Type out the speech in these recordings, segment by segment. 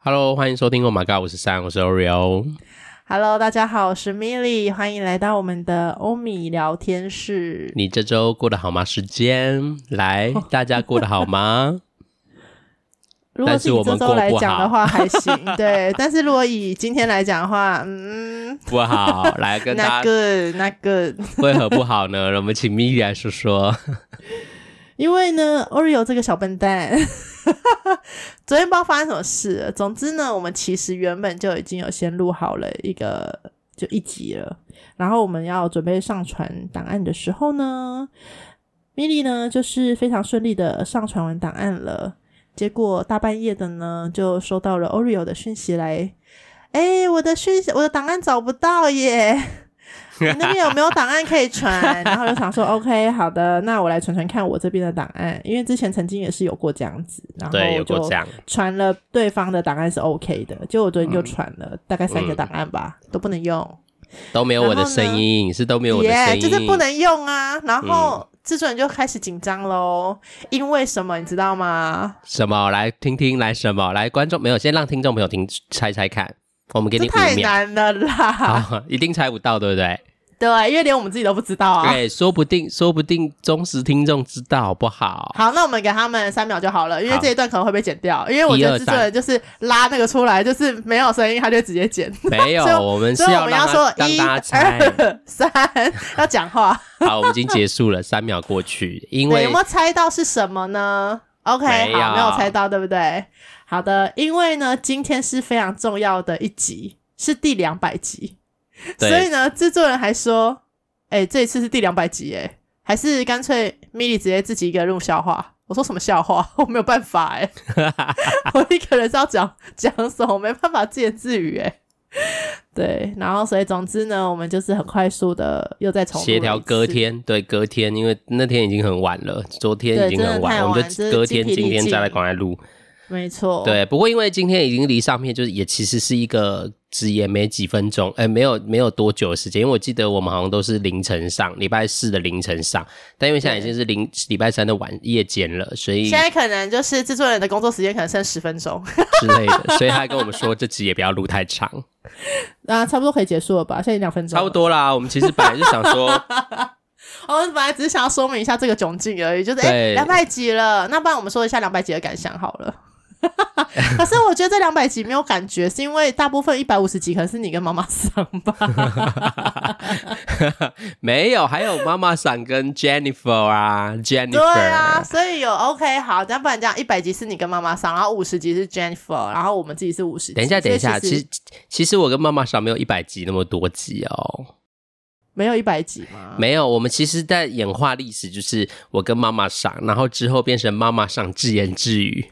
Hello， 欢迎收听 Oh My God， 我是3，我是 Oreo。Hello， 大家好，我是 Millie， 欢迎来到我们的欧米聊天室。 你这周过得好吗？时间来，大家过得好吗？ 如果是以这周来讲的话还行，对。但是如果以今天来讲的话， 不好。来跟大家 not good。 为何不好呢？我们请 Millie 来说说。 因为呢 Oreo 这个小笨蛋昨天不知道发生什么事了。总之呢，我们其实原本就已经有先录好了一集了，然后我们要准备上传档案的时候呢， Millie 呢就是非常顺利的上传完档案了。结果大半夜的呢就收到了 Oreo 的讯息来，我的档案找不到耶，你那边有没有档案可以传？然后就想说 OK 好的，那我来传看我这边的档案，因为之前曾经也是有过这样子，然后我就传了对方的档案是 OK 的，结果我昨天就传了大概3个档案吧，都不能用， 都没有我的声音，是都没有我的声音， 就是不能用啊。然后制作人就开始紧张咯，因为什么你知道吗？ 什么？来听听，来什么？来观众没有，先让听众朋友猜猜看，我们给你5秒。 这太难了啦， 一定猜不到，对不对？ 对，因为连我们自己都不知道啊。 对，说不定忠实听众知道，好不好？ 好，那我们给他们3秒就好了，因为这一段可能会被剪掉，因为我觉得制作人就是拉那个出来，就是没有声音，他就直接剪。 没有，我们是要让说让大家猜 1、2、3，要讲话。 好，我们已经结束了，3秒过去，因为有没有猜到是什么呢 ？OK， 好，没有猜到，对不对？好的，因为呢，今天是非常重要的一集，是第200集。所以呢，制作人还说这一次是第200集还是干脆 Millie 直接自己一个人录笑话。我说什么笑话？我没有办法我一个人是要讲什么，我没办法自言自语对，然后所以总之呢，我们就是很快速的又再重录协调隔天，对，隔天，因为那天已经很晚了，昨天已经很晚，我们就隔天今天再来赶快录。 没错， 对，不过因为今天已经离上片就是也其实是一个只也没几分钟，没有多久的时间，因为我记得我们好像都是凌晨上，礼拜4的凌晨上，但因为现在已经是礼拜3的夜间了，所以现在可能就是制作人的工作时间可能剩10分钟之类的，所以他还跟我们说这集也不要录太长差不多可以结束了吧，现在2分钟， 差不多啦。我们其实本来就想说我们本来只是想要说明一下这个窘境而已，就是200集了，那不然我们说一下200集的感想好了。可是我觉得这200集没有感觉，是因为大部分150集可能是你跟妈妈桑吧没有，还有妈妈桑跟 Jennifer 啊 Jennifer 对啊，所以有 OK 好，要不然这样100集是你跟妈妈桑，然后50集是 Jennifer， 然后我们自己是50集。 等一下，其实我跟妈妈桑没有100集那么多集哦。 没有100集吗？ 没有，我们其实在演化历史，就是我跟妈妈桑，然后之后变成妈妈桑自言自语。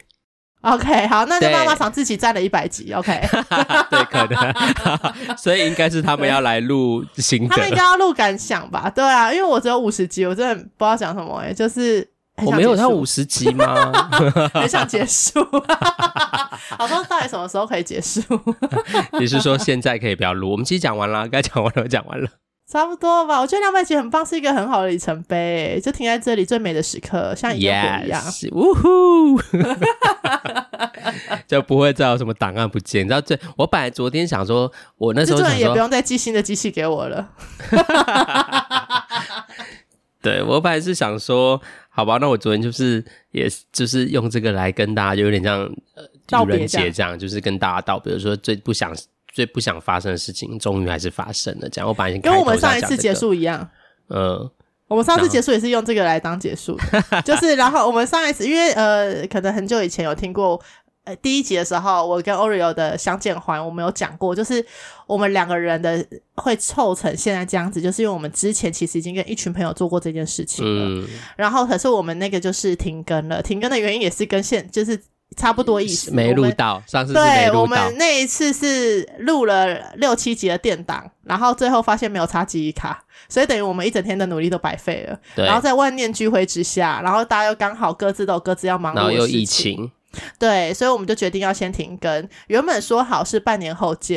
OK， 好，那就妈妈桑自己占了100集 OK 对，可能所以应该是他们要来录新的， 他们应该要录感想吧。对啊，因为我只有50集，我真的不知道讲什么就是我没有到50集吗？ 很想结束好像到底什么时候可以结束你是说现在可以不要录？我们其实讲完了，该讲完了讲完了， 差不多吧。我觉得200集很棒，是一个很好的里程碑就停在这里最美的时刻，像萤火一样就不会再有什么档案不见。你知道我本来昨天想说，我那时候想说制作人也不用再寄新的机器给我了对，我本来是想说好吧，那我昨天也就是用这个来跟大家就有点像愚人节这样，就是跟大家道别，比如说最不想发生的事情终于还是发生了这样。我本来跟我们上一次结束一样我们上次结束也是用这个来当结束就是然后我们上一次因为可能很久以前有听过第1集的时候，我跟 Oreo 的相见欢我们有讲过，就是我们2个人的会凑成现在这样子，就是因为我们之前其实已经跟一群朋友做过这件事情了然后可是我们那个就是停更了，停更的原因也是跟就是差不多意思， 没录到，上次是没录到。 对，我们那一次是录了6、7集的电档，然后最后发现没有插记忆卡，所以等于我们一整天的努力都白费了。然后在万念俱灰之下，然后大家又刚好各自都有各自要忙碌的事情， 然后又疫情， 对，所以我们就决定要先停更。原本说好是半年后见，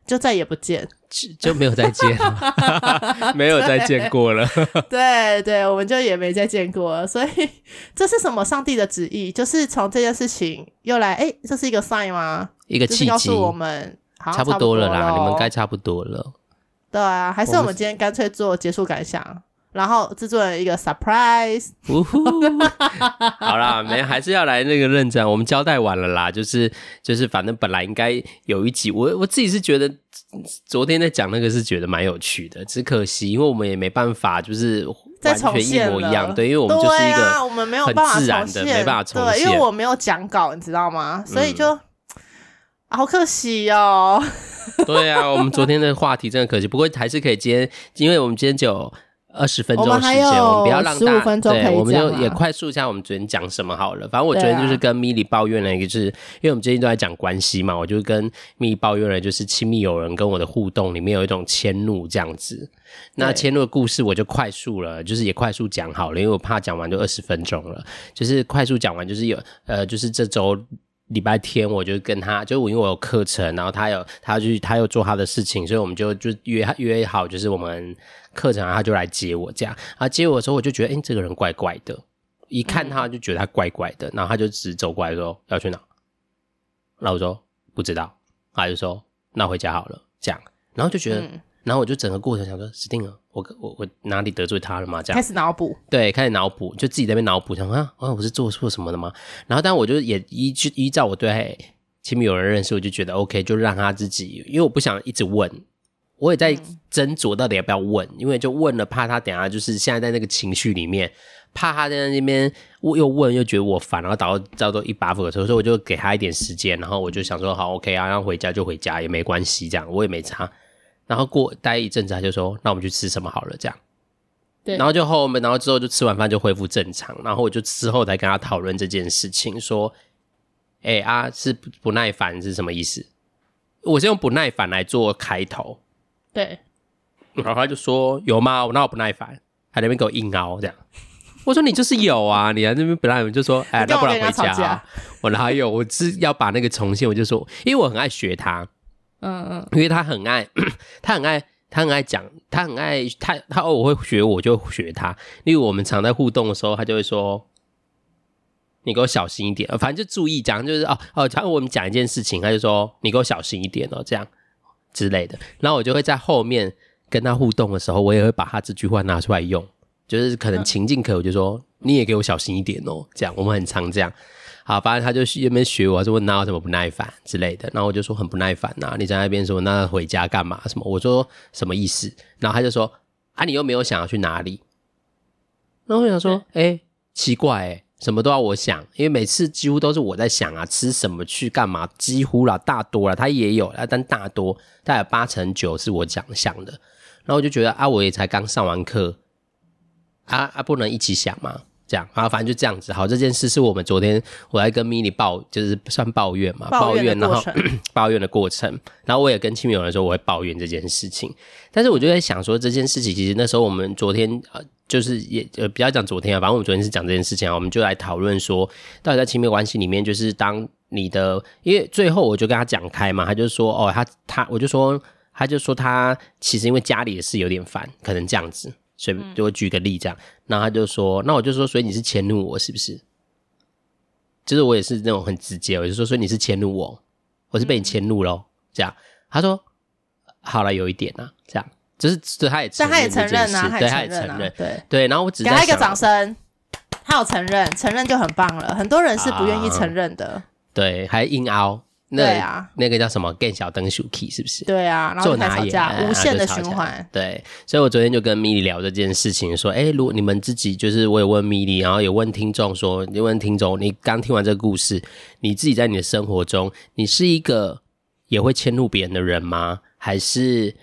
就再也不见， 就没有再见了没有再见过了对对，我们就也没再见过了。所以这是什么？上帝的旨意，就是从这件事情又来，这是一个 sign 吗？ 一个契机， 就是告诉我们好差不多了啦，你们该差不多了。 对啊，还是我们今天干脆做结束感想，然后制作人一个 surprise 好啦，还是要来那个认真，我们交代完了啦，就是反正本来应该有一集，我自己是觉得昨天在讲那个是觉得蛮有趣的，只可惜因为我们也没办法就是完全一模一样，对，因为我们就是一个我们没有办法很自然的，没办法重现， 对，因为我没有讲稿，你知道吗？所以就、好可惜哦。 对啊，我们昨天的话题真的可惜，不过还是可以今天，因为我们今天就有20分钟的时间，我们不要让大家 15分钟可以讲， 对，我们就也快速一下我们昨天讲什么好了。反正我昨天就是跟米莉抱怨了一个，就是因为我们最近都在讲关系嘛，我就跟米莉抱怨了，就是亲密友人跟我的互动里面有一种迁怒这样子。那迁怒的故事我就快速了，就是也快速讲好了，因为我怕讲完就20分钟了，就是快速讲完，就是就是这周礼拜天我就跟他，就因为我有课程，然后他有做他的事情，所以我们就约好，就是我们课程他就来接我这样。啊，接我的时候我就觉得这个人怪怪的，一看他就觉得他怪怪的，然后他就只走过来说要去哪，然后我说不知道，他就说那回家好了这样，然后就觉得然后我就整个过程想说死定了，我哪里得罪他了吗？这样开始脑补， 对，开始脑补，就自己在那边脑补，想我是做错什么的吗？然后但我就也依照我对亲密友人认识，我就觉得 OK， 就让他自己，因为我不想一直问，我也在斟酌到底要不要问，因为就问了，怕他等一下就是现在在那个情绪里面，怕他在那边又问又觉得我烦，然后导致一把火车，所以我就给他一点时间，然后我就想说好 OK 啊，让回家就回家也没关系，这样我也没差。然后待一阵子，他就说：“那我们去吃什么好了？”这样，对。然后然后之后就吃完饭就恢复正常。然后我就之后才跟他讨论这件事情，说：“是不耐烦是什么意思？”我是用不耐烦来做开头， 对。 然后他就说：“有吗？我哪有不耐烦？”还在那边给我硬凹这样。我说：“你就是有啊！你在那边不耐烦，就说那不然回家啊。”我哪有？我是要把那个重现，我就说，因为我很爱学他。因为他很爱讲，他偶尔会学我就学他。例如我们常在互动的时候，他就会说：“你给我小心一点。”反正就注意讲，就是假如我们讲一件事情，他就说：“你给我小心一点哦。”这样之类的。然后我就会在后面跟他互动的时候，我也会把他这句话拿出来用，就是可能情境课，我就说：“你也给我小心一点哦。”这样我们很常这样。好，反正他就那边学我，说哪有什么不耐烦之类的，然后我就说很不耐烦啊，你在那边说那回家干嘛什么？我说什么意思？然后他就说你又没有想要去哪里？然后我想说奇怪什么都要我想，因为每次几乎都是我在想啊，吃什么去干嘛，几乎啦大多啦他也有啦，但大多大概8-9是我想的，然后我就觉得我也才刚上完课不能一起想吗？这样，然后反正就这样子。好，这件事是我们昨天我在跟 Mini 就是算抱怨嘛，抱怨然后抱怨的过程，然后我也跟亲密友人说我会抱怨这件事情。但是我就在想说这件事情，其实那时候我们昨天就是也不要讲昨天啊，反正我们昨天是讲这件事情啊，我们就来讨论说，到底在亲密关系里面，就是当你的，因为最后我就跟他讲开嘛，他就说我就说他就说他其实因为家里的事有点烦，可能这样子。所以就会举个例这样，然后他就说，那我就说，所以你是迁怒我是不是？就是我也是那种很直接，我就说，所以你是迁怒我是被你迁怒咯，这样。他说，好了，有一点啊，这样，就是他也承认这件事，对，他也承认，对，然后我只在想， 给他一个掌声，他有承认就很棒了。很多人是不愿意承认的， 对，还硬凹。对啊，那个叫什么？更小灯鼠 key 是不是？ 对啊，然后开始吵架，无限的循环。 对，所以我昨天就跟米莉聊这件事情，说，如果你们自己就是我有问米莉，然后有问听众说，你问听众，你刚听完这个故事，你自己在你的生活中，你是一个也会迁怒别人的人吗？还是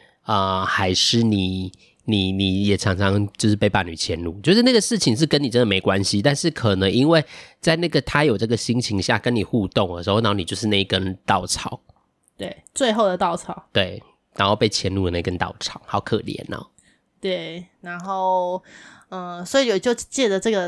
你也常常就是被伴侣迁怒，就是那个事情是跟你真的没关系，但是可能因为在那个他有这个心情下跟你互动的时候，然后你就是那一根稻草， 对，最后的稻草， 对，然后被迁怒的那根稻草，好可怜哦。 对，然后所以就借着这个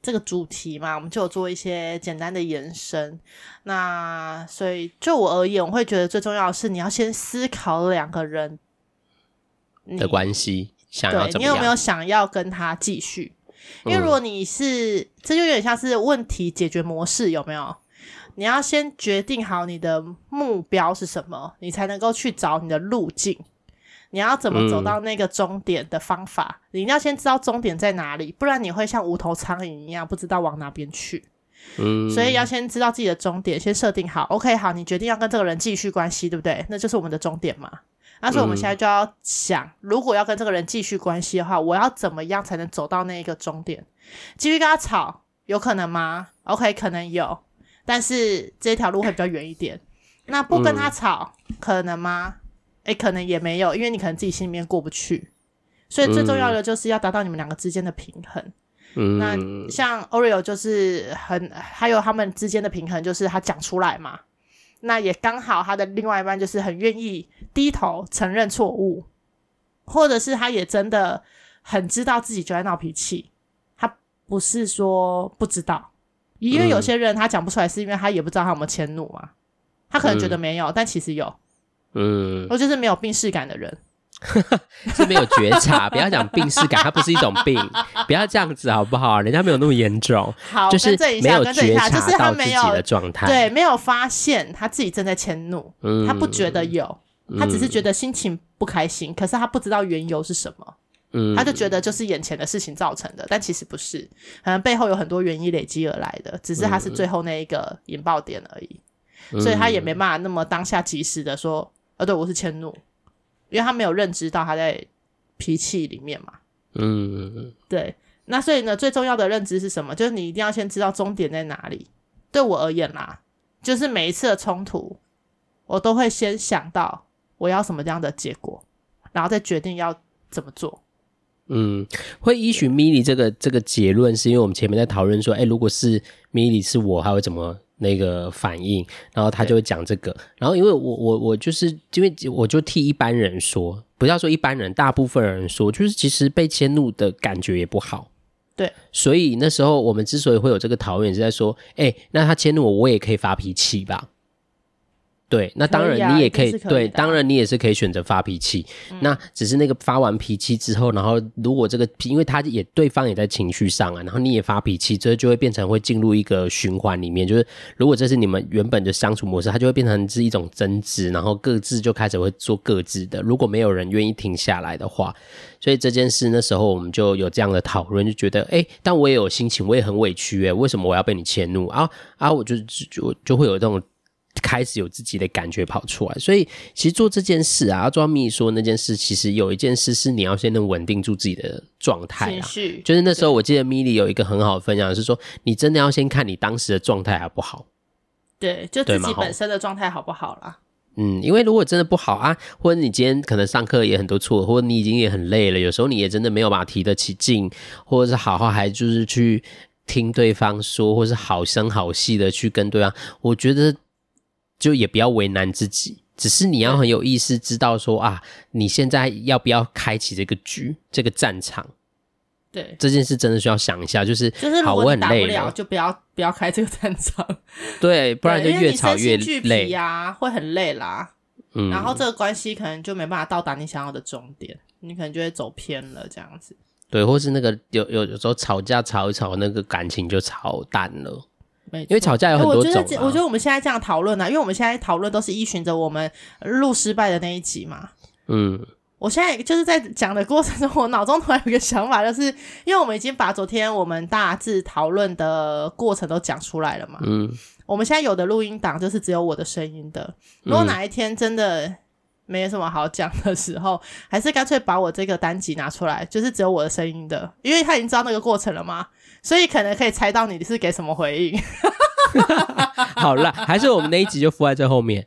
这个主题嘛，我们就有做一些简单的延伸。那所以就我而言，我会觉得最重要的是你要先思考两个人的关系想要怎么样， 对，你有没有想要跟他继续。因为如果你是这就有点像是问题解决模式，有没有？你要先决定好你的目标是什么，你才能够去找你的路径，你要怎么走到那个终点的方法，你一定要先知道终点在哪里，不然你会像无头苍蝇一样不知道往哪边去。所以要先知道自己的终点，先设定好 OK 好，你决定要跟这个人继续关系，对不对？那就是我们的终点嘛。那所以我们现在就要想，如果要跟这个人继续关系的话，我要怎么样才能走到那一个终点？继续跟他吵有可能吗？ OK 可能有，但是这条路会比较远一点。那不跟他吵可能吗？可能也没有，因为你可能自己心里面过不去。所以最重要的就是要达到你们两个之间的平衡。那像 Oreo 就是还有他们之间的平衡就是他讲出来嘛，那也刚好他的另外一半就是很愿意低头承认错误，或者是他也真的很知道自己就在闹脾气，他不是说不知道。因为有些人他讲不出来是因为他也不知道他有没有迁怒嘛，他可能觉得没有，但其实有。或就是没有病识感的人是没有觉察，不要讲病识感，它不是一种病，不要这样子好不好？人家没有那么严重， 好， 就是没有觉察到自己的状态， 对，没有发现他自己正在迁怒，他不觉得有，他只是觉得心情不开心，可是他不知道缘由是什么，他就觉得就是眼前的事情造成的，但其实不是，可能背后有很多原因累积而来的，只是他是最后那一个引爆点而已，所以他也没办法那么当下及时的说对，我是迁怒，因为他没有认知到他在脾气里面嘛。对。那所以呢，最重要的认知是什么？就是你一定要先知道终点在哪里。对我而言啦，就是每一次的冲突，我都会先想到我要什么样的结果，然后再决定要怎么做。 会依循 Milly 这个结论，是因为我们前面在讨论说，如果是 Milly 是我，还会怎么那个反应，然后他就会讲这个。然后因为我就是因为我就替一般人说，不要说一般人，大部分人说，就是其实被迁怒的感觉也不好。 对， 所以那时候我们之所以会有这个讨论，是在说，那他迁怒我也可以发脾气吧。对，那当然你也可以，对，当然你也是可以选择发脾气。那只是那个发完脾气之后，然后如果这个，因为他也对方也在情绪上啊，然后你也发脾气，这就会变成会进入一个循环里面。就是如果这是你们原本的相处模式，它就会变成是一种争执，然后各自就开始会做各自的。如果没有人愿意停下来的话，所以这件事那时候我们就有这样的讨论，就觉得但我也有心情，我也很委屈为什么我要被你迁怒啊？我就会有这种。开始有自己的感觉跑出来，所以其实做这件事啊，要做到Milly说那件事，其实有一件事是你要先能稳定住自己的状态情绪。 就是那时候我记得Milly有一个很好的分享是说，你真的要先看你当时的状态好不好。 对，就自己本身的状态好不好啦。 因为如果真的不好啊，或者你今天可能上课也很多错，或者你已经也很累了，有时候你也真的没有办法提得起劲，或者是好好还就是去听对方说，或是好声好气的去跟对方，我觉得就也不要为难自己，只是你要很有意识知道说你现在要不要开启这个局，这个战场。 对， 这件事真的需要想一下，就是如果你打不了就不要开这个战场。 对，不然就越吵越累，因为你身心俱疲会很累啦。然后这个关系可能就没办法到达你想要的终点，你可能就会走偏了这样子。 对，或是那个有时候吵架吵一吵，那个感情就吵淡了。因为吵架有很多种我觉得我们现在这样讨论因为我们现在讨论都是依循着我们录失败的那一集嘛。我现在就是在讲的过程中，我脑中突然有一个想法，就是因为我们已经把昨天我们大致讨论的过程都讲出来了嘛。我们现在有的录音档就是只有我的声音的，如果哪一天真的没什么好讲的时候，还是干脆把我这个单集拿出来，就是只有我的声音的，因为他已经知道那个过程了嘛，所以可能可以猜到你是给什么回应。 好啦，还是我们那一集就附在这后面。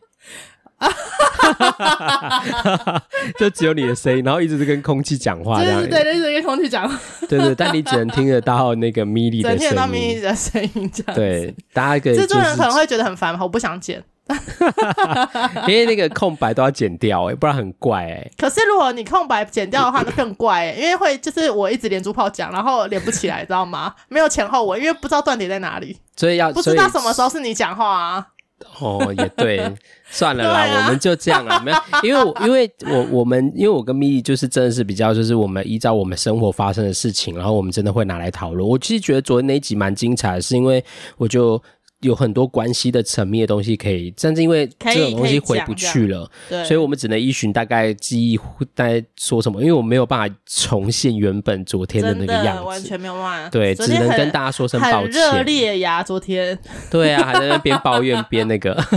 就只有你的声音，然后一直是跟空气讲话这样。 对，一直跟空气讲话。 对，但你只能听得到那个Milly的声音， 只能听得到Milly的声音这样子。 对，大家可以、 制作人可能会觉得很烦，我不想剪。 因为那个空白都要剪掉不然很怪可是如果你空白剪掉的话，那更怪因为会就是我一直连珠炮讲，然后连不起来，知道吗？没有前后文，因为不知道断点在哪里， 所以不知道什么时候是你讲话啊。 也对，算了啦，我们就这样啦。没有，因为我跟咪莉就是真的是比较，就是我们依照我们生活发生的事情，然后我们真的会拿来讨论。我其实觉得昨天那一集蛮精彩的，是因为我就有很多关系的层面的东西可以，但是因为这种东西回不去了，所以我们只能依循大概记忆在说什么，因为我没有办法重现原本昨天的那个样子， 完全没有办法。 对，只能跟大家说声抱歉。 很热烈呀，昨天。 对啊，还在那边抱怨边那个，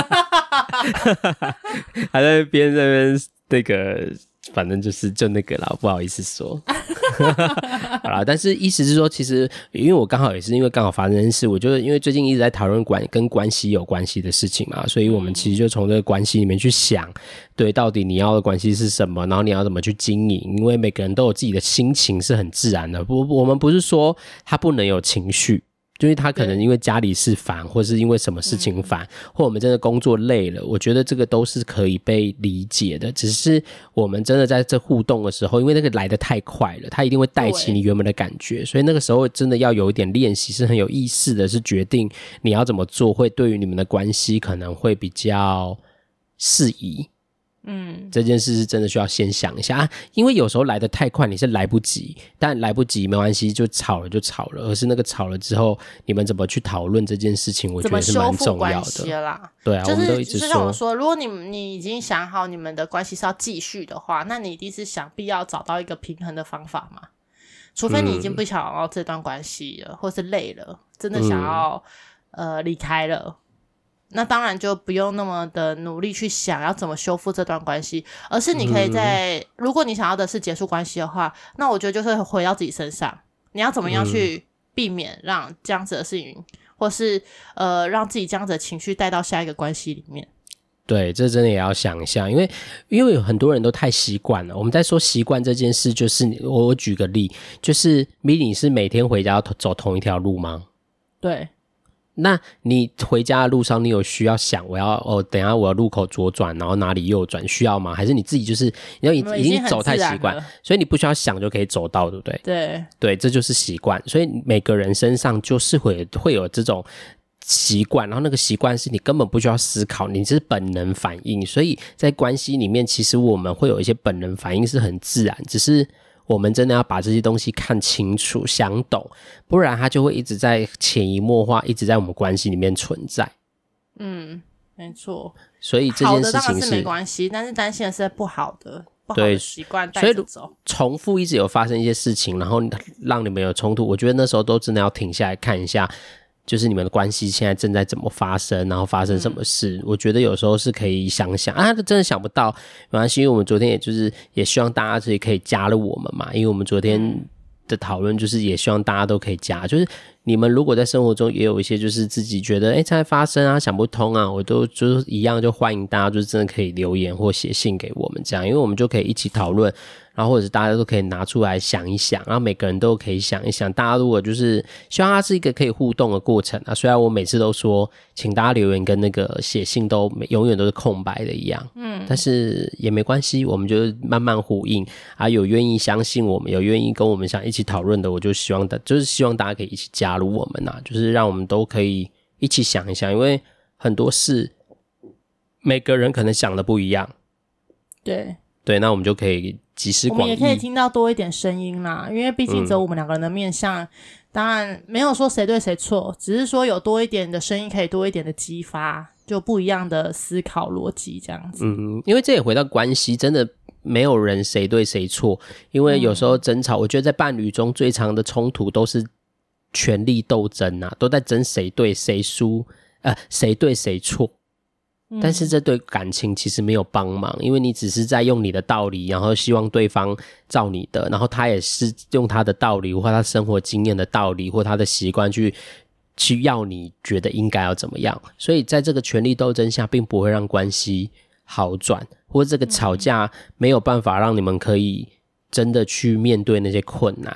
还在那边那个。反正就那个啦，不好意思说。好啦，但是意思是说，其实因为我刚好也是因为刚好发生的事，我就因为最近一直在讨论跟关系有关系的事情嘛，所以我们其实就从这个关系里面去想，对，到底你要的关系是什么，然后你要怎么去经营，因为每个人都有自己的心情是很自然的，我们不是说他不能有情绪。就是他可能因为家里事烦，或是因为什么事情烦，或我们真的工作累了，我觉得这个都是可以被理解的。只是我们真的在这互动的时候，因为那个来得太快了，他一定会带起你原本的感觉，所以那个时候真的要有一点练习，是很有意识的，是决定你要怎么做，会对于你们的关系可能会比较适宜。这件事是真的需要先想一下因为有时候来得太快你是来不及，但来不及没关系，就吵了就吵了，而是那个吵了之后你们怎么去讨论这件事情，我觉得是蛮重要的啦。 对啊，我们都一直说，就像我说，如果你已经想好你们的关系是要继续的话，那你一定是想必要找到一个平衡的方法嘛，除非你已经不想要这段关系了，或是累了，真的想要离开了，那当然就不用那么的努力去想要怎么修复这段关系，而是你可以如果你想要的是结束关系的话，那我觉得就是回到自己身上，你要怎么样去避免让这样子的事情，或是让自己这样子的情绪带到下一个关系里面。 对，这真的也要想一下，因为有很多人都太习惯了。我们在说习惯这件事，就是我举个例，就是米莉是每天回家要走同一条路吗？ 对。 那你回家的路上，你有需要想等一下我要路口左转，然后哪里右转，需要吗？还是你自己就是已经走太习惯，所以你不需要想就可以走到，对不对？对，这就是习惯。所以每个人身上就是会有这种习惯，然后那个习惯是你根本不需要思考，你是本能反应。所以在关系里面，其实我们会有一些本能反应是很自然，只是我们真的要把这些东西看清楚想懂，不然它就会一直在潜移默化，一直在我们关系里面存在。 没错。 所以这件事情好的当然是没关系，但是担心的是不好的习惯带着走， 所以重复一直有发生一些事情，然后让你们有冲突，我觉得那时候都真的要停下来看一下，就是你们的关系现在正在怎么发生，然后发生什么事。我觉得有时候是可以想想真的想不到没关系，因为我们昨天也希望大家可以加入我们嘛，因为我们昨天的讨论就是也希望大家都可以加，就是你们如果在生活中也有一些就是自己觉得在发生想不通我都就是一样，就欢迎大家就是真的可以留言或写信给我们这样，因为我们就可以一起讨论，然后或者是大家都可以拿出来想一想，然后每个人都可以想一想。大家如果就是希望它是一个可以互动的过程虽然我每次都说请大家留言跟那个写信都永远都是空白的一样，但是也没关系，我们就慢慢呼应有愿意相信我们，有愿意跟我们想一起讨论的，我就希望大家可以一起加入我们就是让我们都可以一起想一想，因为很多事每个人可能想的不一样，对，那我们就可以集思广益， 我们也可以听到多一点声音啦，因为毕竟只有我们两个人的面向，当然没有说谁对谁错，只是说有多一点的声音可以多一点的激发，就不一样的思考逻辑这样子。 因为这也回到关系，真的没有人谁对谁错，因为有时候争吵，我觉得在伴侣中最长的冲突都是权力斗争都在争谁对谁输，谁对谁错。但是这对感情其实没有帮忙，因为你只是在用你的道理，然后希望对方照你的，然后他也是用他的道理或他生活经验的道理或他的习惯去要你觉得应该要怎么样，所以在这个权力斗争下并不会让关系好转，或者这个吵架没有办法让你们可以真的去面对那些困难。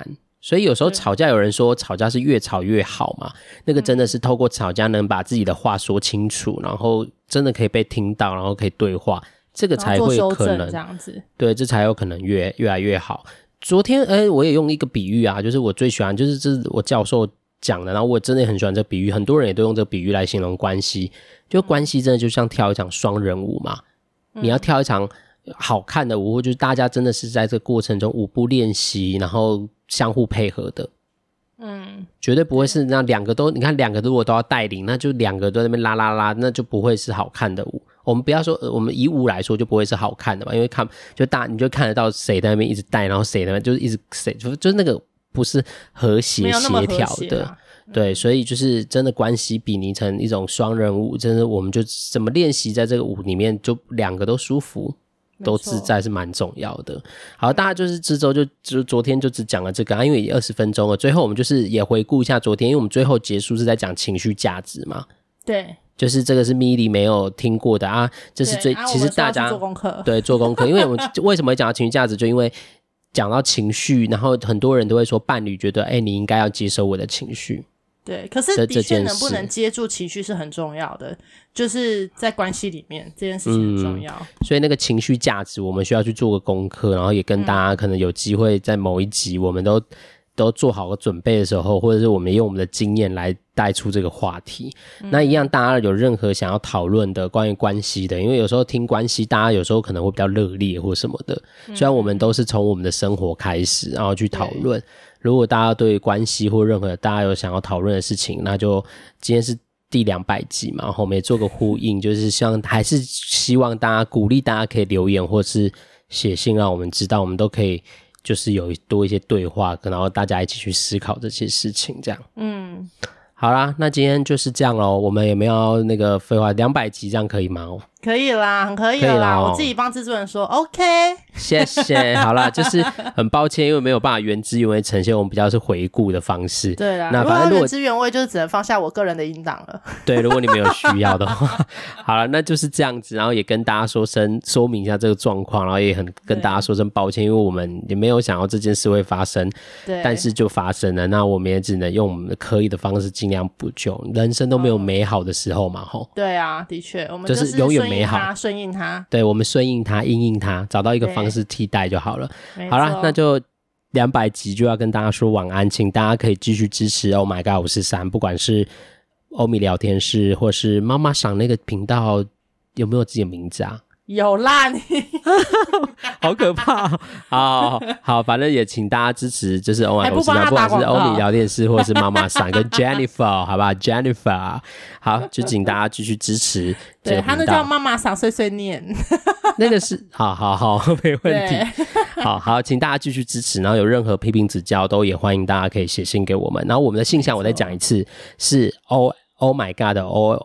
所以有时候吵架，有人说吵架是越吵越好嘛，那个真的是透过吵架能把自己的话说清楚，然后真的可以被听到，然后可以对话，这个才会可能这样子， 对，这才有可能越来越好。昨天我也用一个比喻啊，就是我最喜欢，就是这是我教授讲的，然后我真的很喜欢这个比喻，很多人也都用这个比喻来形容关系，就关系真的就像跳一场双人舞嘛，你要跳一场好看的舞，就是大家真的是在这个过程中舞步练习，然后相互配合的，绝对不会是那两个都，你看两个如果都要带领，那就两个都在那边拉拉拉，那就不会是好看的舞。我们不要说，我们以舞来说就不会是好看的嘛，因为你就看得到谁在那边一直带，然后谁在那边就是一直谁就是那个不是和谐协调的。对，所以就是真的关系比拟成一种双人舞，真的我们就怎么练习在这个舞里面，就两个都舒服。都自在是蛮重要的。好，大家就是这周就昨天就只讲了这个因为也20分钟了。最后我们就是也回顾一下昨天，因为我们最后结束是在讲情绪价值嘛。 对， 就是这个是米莉没有听过的啊，这是其实大家做功课， 对，做功课。因为我们为什么会讲到情绪价值，就因为讲到情绪，然后很多人都会说伴侣觉得你应该要接受我的情绪。 对，可是的确能不能接住情绪是很重要的，就是在关系里面这件事情很重要。 所以那个情绪价值我们需要去做个功课，然后也跟大家可能有机会在某一集我们都做好个准备的时候，或者是我们用我们的经验来带出这个话题。那一样大家有任何想要讨论的关于关系的，因为有时候听关系大家有时候可能会比较热烈或什么的，虽然我们都是从我们的生活开始然后去讨论。如果大家对关系或任何大家有想要讨论的事情，那就今天是第200集嘛，然后我们也做个呼应，就是还是希望大家鼓励大家可以留言或是写信让我们知道，我们都可以就是有多一些对话，然后大家一起去思考这些事情这样。好啦，那今天就是这样咯，我们也没有那个废话，200集这样可以吗？ 可以啦，很可以了啦，我自己帮制作人说 OK。 谢谢。好啦，就是很抱歉因为没有办法原汁原味呈现，我们比较是回顾的方式。 对啦，那反正如果原汁原味就是只能放下我个人的音档了。对， 如果你没有需要的话好了，那就是这样子，然后也跟大家说明一下这个状况，然后也很跟大家说声抱歉，因为我们也没有想到这件事会发生，但是就发生了，那我们也只能用我们可以的方式尽量补救，人生都没有美好的时候嘛。 对啊，的确我们就是永远美好， 顺应它， 对，我们顺应它因应它，找到一个方式替代就好了。好啦，那就200集就要跟大家说晚安，请大家可以继续支持 Oh My God 543，不管是欧米聊天室或是妈妈赏那个频道有没有自己的名字啊？ 有啦你好可怕好，反正也请大家支持，就是欧米543，不管是欧米聊天室或是妈妈赏跟 Jennifer 好吧 Jennifer， 好，就请大家继续支持这个频道。 对，他那叫妈妈赏碎碎念那个是好没问题好，请大家继续支持，然后有任何批评指教都也欢迎大家可以写信给我们，然后我们的信箱我再讲一次是 Oh My God 的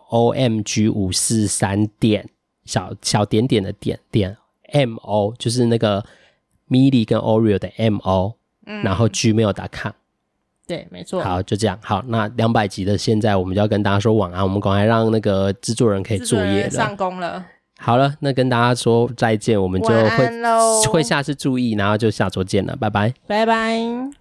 OMG543 点小点点的点 MO， 就是那个 Millie 跟 Oreo 的 MO，然后 gmail.com。 对，没错。 好，就这样。好，那200集的现在我们就要跟大家说晚安，我们赶快让那个制作人可以作业了， 上工了。 好了，那跟大家说再见，我们就会下次注意，然后就下周见了，拜拜， 拜拜。